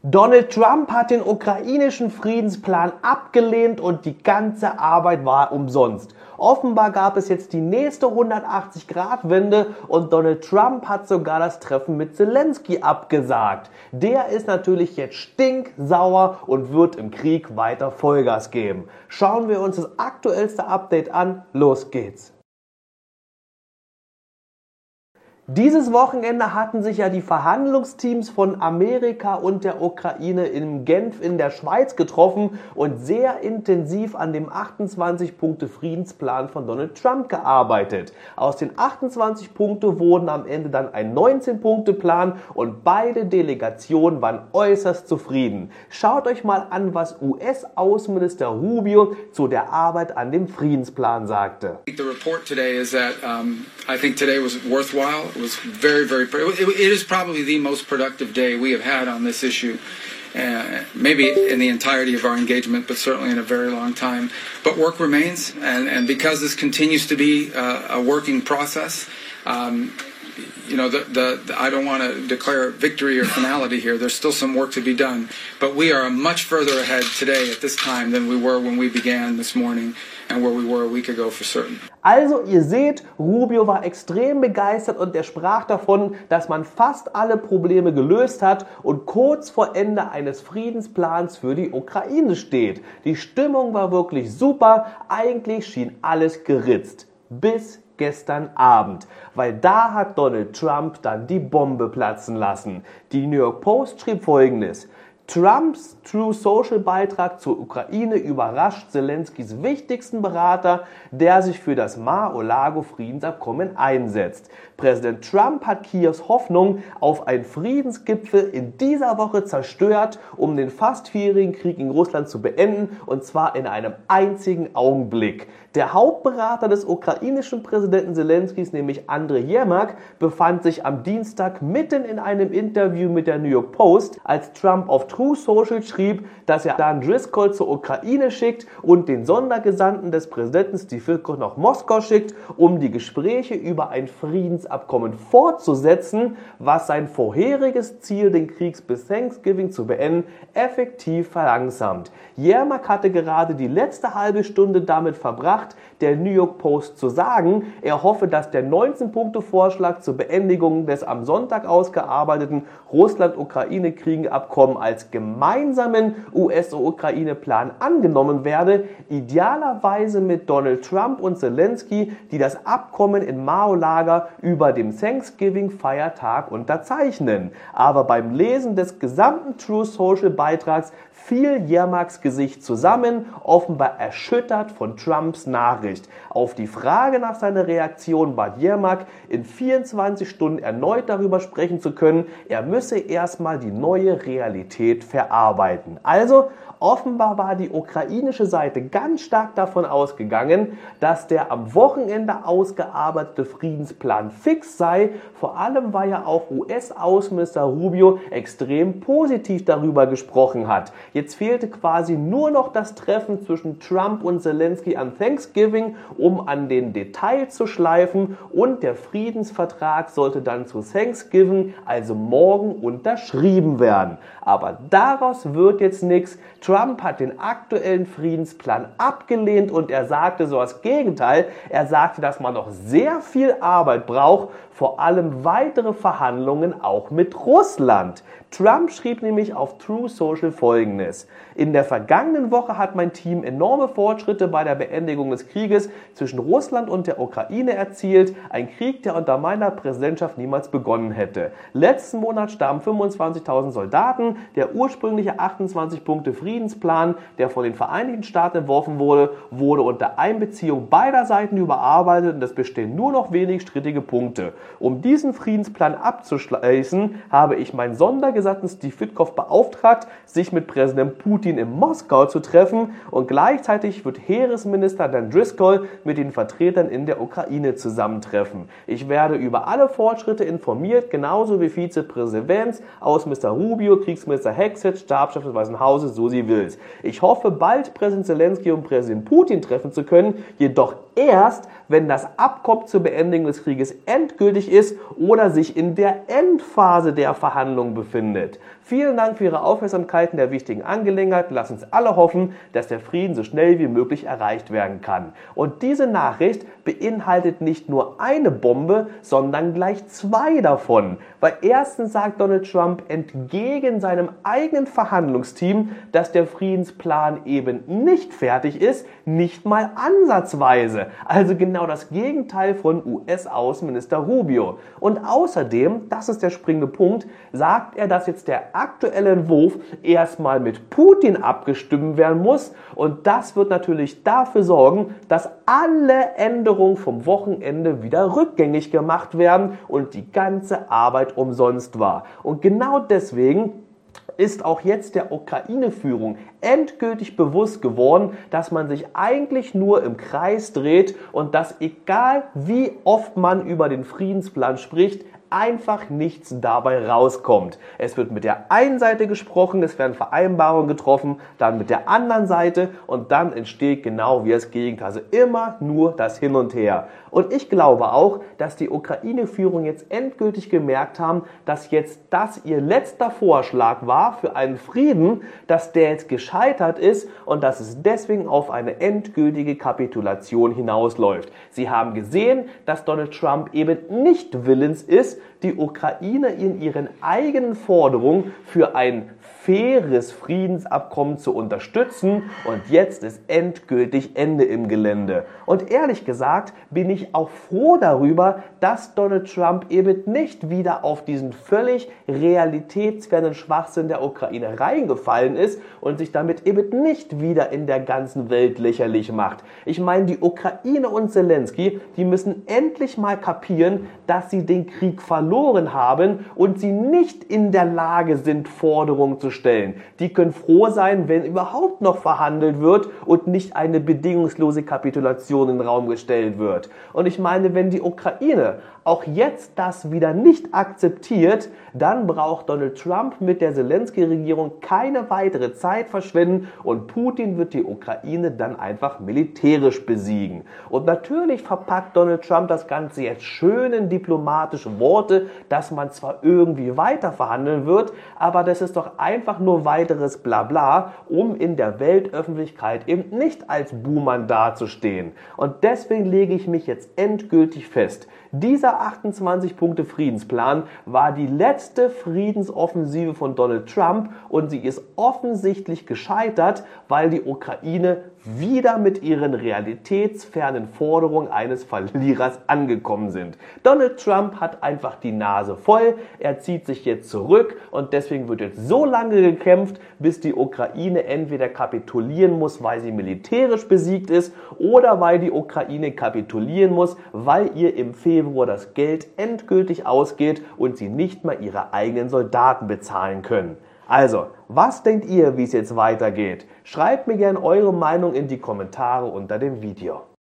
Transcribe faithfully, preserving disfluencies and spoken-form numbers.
Donald Trump hat den ukrainischen Friedensplan abgelehnt und die ganze Arbeit war umsonst. Offenbar gab es jetzt die nächste hundertachtzig Grad Wende und Donald Trump hat sogar das Treffen mit Zelensky abgesagt. Der ist natürlich jetzt stinksauer und wird im Krieg weiter Vollgas geben. Schauen wir uns das aktuellste Update an. Los geht's! Dieses Wochenende hatten sich ja die Verhandlungsteams von Amerika und der Ukraine in Genf in der Schweiz getroffen und sehr intensiv an dem achtundzwanzig Punkte Friedensplan von Donald Trump gearbeitet. Aus den achtundzwanzig Punkten wurden am Ende dann ein neunzehn Punkte Plan und beide Delegationen waren äußerst zufrieden. Schaut euch mal an, was U S-Außenminister Rubio zu der Arbeit an dem Friedensplan sagte. The report today is that um, I think today was worthwhile. It was very, very, it, it is probably the most productive day we have had on this issue, uh, maybe in the entirety of our engagement, but certainly in a very long time. But work remains, and, and because this continues to be uh, a working process, um, you know, the, the, the, I don't want to declare victory or finality here. There's still some work to be done, but we are much further ahead today at this time than we were when we began this morning and where we were a week ago for certain. Also ihr seht, Rubio war extrem begeistert und er sprach davon, dass man fast alle Probleme gelöst hat und kurz vor Ende eines Friedensplans für die Ukraine steht. Die Stimmung war wirklich super, eigentlich schien alles geritzt. Bis gestern Abend, weil da hat Donald Trump dann die Bombe platzen lassen. Die New York Post schrieb Folgendes: Trumps True Social Beitrag zur Ukraine überrascht Zelenskys wichtigsten Berater, der sich für das Mar-a-Lago-Friedensabkommen einsetzt. Präsident Trump hat Kiews Hoffnung auf einen Friedensgipfel in dieser Woche zerstört, um den fast vierjährigen Krieg in Russland zu beenden, und zwar in einem einzigen Augenblick. Der Hauptberater des ukrainischen Präsidenten Zelenskys, nämlich Andriy Yermak, befand sich am Dienstag mitten in einem Interview mit der New York Post, als Trump auf True Social schrieb, dass er Dan Driscoll zur Ukraine schickt und den Sondergesandten des Präsidenten Steve Witkoff nach Moskau schickt, um die Gespräche über ein Friedensabkommen fortzusetzen, was sein vorheriges Ziel, den Krieg bis Thanksgiving zu beenden, effektiv verlangsamt. Yermak hatte gerade die letzte halbe Stunde damit verbracht, der New York Post zu sagen, er hoffe, dass der neunzehn Punkte Vorschlag zur Beendigung des am Sonntag ausgearbeiteten Russland-Ukraine-Krieg-Abkommen als gemeinsamen U S-Ukraine-Plan angenommen werde, idealerweise mit Donald Trump und Zelensky, die das Abkommen in Mar-a-Lago über dem Thanksgiving-Feiertag unterzeichnen. Aber beim Lesen des gesamten True Social Beitrags fiel Yermaks Gesicht zusammen, offenbar erschüttert von Trumps Nachricht. Auf die Frage nach seiner Reaktion bat Yermak, in vierundzwanzig Stunden erneut darüber sprechen zu können, er müsse erstmal die neue Realität verarbeiten. Also, offenbar war die ukrainische Seite ganz stark davon ausgegangen, dass der am Wochenende ausgearbeitete Friedensplan fix sei. Vor allem, weil ja auch U S-Außenminister Rubio extrem positiv darüber gesprochen hat. Jetzt fehlte quasi nur noch das Treffen zwischen Trump und Zelensky an Thanksgiving, um an den Details zu schleifen, und der Friedensvertrag sollte dann zu Thanksgiving, also morgen, unterschrieben werden. Aber daraus wird jetzt nichts. Trump hat den aktuellen Friedensplan abgelehnt und er sagte so das Gegenteil. Er sagte, dass man noch sehr viel Arbeit braucht, vor allem weitere Verhandlungen auch mit Russland. Trump schrieb nämlich auf True Social Folgendes: In der vergangenen Woche hat mein Team enorme Fortschritte bei der Beendigung des Krieges zwischen Russland und der Ukraine erzielt. Ein Krieg, der unter meiner Präsidentschaft niemals begonnen hätte. Letzten Monat starben fünfundzwanzigtausend Soldaten. Der ursprüngliche achtundzwanzig Punkte Friedensplan, der von den Vereinigten Staaten entworfen wurde, wurde unter Einbeziehung beider Seiten überarbeitet und es bestehen nur noch wenig strittige Punkte. Um diesen Friedensplan abzuschließen, habe ich meinen Sondergesandten Steve Witkoff beauftragt, sich mit Präsident Putin in Moskau zu treffen, und gleichzeitig wird Heeresminister Dan Driscoll mit den Vertretern in der Ukraine zusammentreffen. Ich werde über alle Fortschritte informiert, genauso wie Vizepräsident Vance, Außenminister Rubio, Kriegsminister Hexet, Stabschef des Weißen Hauses Susi Wills. Ich hoffe, bald Präsident Zelensky und Präsident Putin treffen zu können, jedoch erst, wenn das Abkommen zur Beendigung des Krieges endgültig ist oder sich in der Endphase der Verhandlungen befindet. Vielen Dank für Ihre Aufmerksamkeit in der wichtigen Angelegenheit. Lass uns alle hoffen, dass der Frieden so schnell wie möglich erreicht werden kann. Und diese Nachricht beinhaltet nicht nur eine Bombe, sondern gleich zwei davon. Weil erstens sagt Donald Trump entgegen seinem eigenen Verhandlungsteam, dass der Friedensplan eben nicht fertig ist, nicht mal ansatzweise. Also genau das Gegenteil von U S-Außenminister Rubio. Und außerdem, das ist der springende Punkt, sagt er, dass jetzt der aktuelle Entwurf erstmal mit Putin abgestimmt werden muss. Und das wird natürlich dafür sorgen, dass alle Änderungen vom Wochenende wieder rückgängig gemacht werden und die ganze Arbeit umsonst war. Und genau deswegen ist auch jetzt der Ukraine-Führung endgültig bewusst geworden, dass man sich eigentlich nur im Kreis dreht und dass egal wie oft man über den Friedensplan spricht, einfach nichts dabei rauskommt. Es wird mit der einen Seite gesprochen, es werden Vereinbarungen getroffen, dann mit der anderen Seite und dann entsteht genau wie das Gegenteil. Also immer nur das Hin und Her. Und ich glaube auch, dass die Ukraine-Führung jetzt endgültig gemerkt haben, dass jetzt das ihr letzter Vorschlag war für einen Frieden, dass der jetzt gescheitert ist und dass es deswegen auf eine endgültige Kapitulation hinausläuft. Sie haben gesehen, dass Donald Trump eben nicht willens ist, die Ukraine in ihren eigenen Forderungen für ein faires Friedensabkommen zu unterstützen und jetzt ist endgültig Ende im Gelände. Und ehrlich gesagt bin ich auch froh darüber, dass Donald Trump eben nicht wieder auf diesen völlig realitätsfernen Schwachsinn der Ukraine reingefallen ist und sich damit eben nicht wieder in der ganzen Welt lächerlich macht. Ich meine, die Ukraine und Zelensky, die müssen endlich mal kapieren, dass sie den Krieg verloren haben und sie nicht in der Lage sind, Forderungen zu stellen. Die können froh sein, wenn überhaupt noch verhandelt wird und nicht eine bedingungslose Kapitulation in den Raum gestellt wird. Und ich meine, wenn die Ukraine auch jetzt das wieder nicht akzeptiert, dann braucht Donald Trump mit der Zelensky-Regierung keine weitere Zeit verschwenden und Putin wird die Ukraine dann einfach militärisch besiegen. Und natürlich verpackt Donald Trump das Ganze jetzt schön in diplomatische Worte, dass man zwar irgendwie weiter verhandeln wird, aber das ist doch einfach nur weiteres Blabla, um in der Weltöffentlichkeit eben nicht als Buhmann dazustehen. Und deswegen lege ich mich jetzt endgültig fest. Dieser achtundzwanzig Punkte Friedensplan war die letzte Friedensoffensive von Donald Trump und sie ist offensichtlich gescheitert, weil die Ukraine wieder mit ihren realitätsfernen Forderungen eines Verlierers angekommen sind. Donald Trump hat einfach die Nase voll, er zieht sich jetzt zurück und deswegen wird jetzt so lange gekämpft, bis die Ukraine entweder kapitulieren muss, weil sie militärisch besiegt ist oder weil die Ukraine kapitulieren muss, weil ihr im Februar das Geld endgültig ausgeht und sie nicht mal ihre eigenen Soldaten bezahlen können. Also, was denkt ihr, wie es jetzt weitergeht? Schreibt mir gerne eure Meinung in die Kommentare unter dem Video.